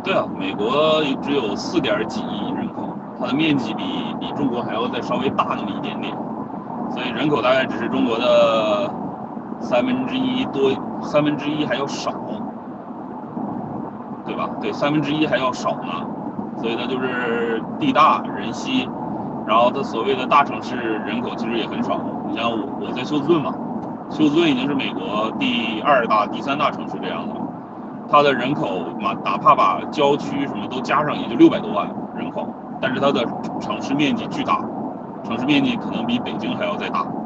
对啊，美国只有4点几亿人口，它的面积比中国还要再稍微大那么一点点，所以人口大概只是中国的1/3多，1/3还要少，对吧？对，1/3还要少呢，所以它就是地大人稀，然后它所谓的大城市人口其实也很少。你像我在休斯顿嘛，休斯顿已经是美国第2大、第3大城市这样的了，它的人口嘛，哪怕把郊区什么都加上，也就600多万人口，但是它的城市面积巨大，城市面积可能比北京还要再大。